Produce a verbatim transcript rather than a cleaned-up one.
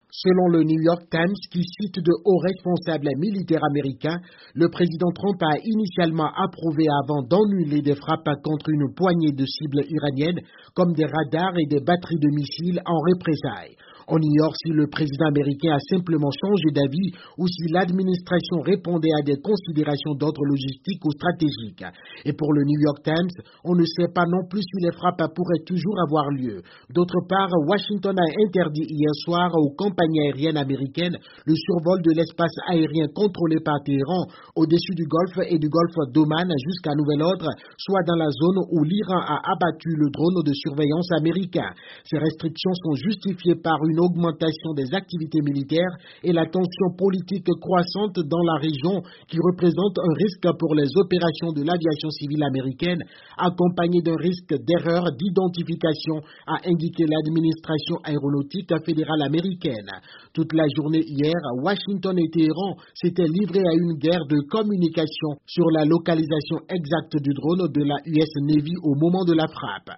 Selon le New York Times, qui cite de hauts responsables militaires américains, le président Trump a initialement approuvé avant d'annuler des frappes contre une poignée de cibles iraniennes, comme des radars et des batteries de missiles en représailles. On ignore si le président américain a simplement changé d'avis ou si l'administration répondait à des considérations d'ordre logistique ou stratégique. Et pour le New York Times, on ne sait pas non plus si les frappes pourraient toujours avoir lieu. D'autre part, Washington a interdit hier soir aux compagnies aériennes américaines le survol de l'espace aérien contrôlé par Téhéran au-dessus du Golfe et du Golfe d'Oman jusqu'à nouvel ordre, soit dans la zone où l'Iran a abattu le drone de surveillance américain. Ces restrictions sont justifiées par une augmentation des activités militaires et la tension politique croissante dans la région qui représente un risque pour les opérations de l'aviation civile américaine, accompagné d'un risque d'erreur d'identification, a indiqué l'administration aéronautique fédérale américaine. Toute la journée hier, Washington et Téhéran s'étaient livrés à une guerre de communication sur la localisation exacte du drone de la U S Navy au moment de la frappe.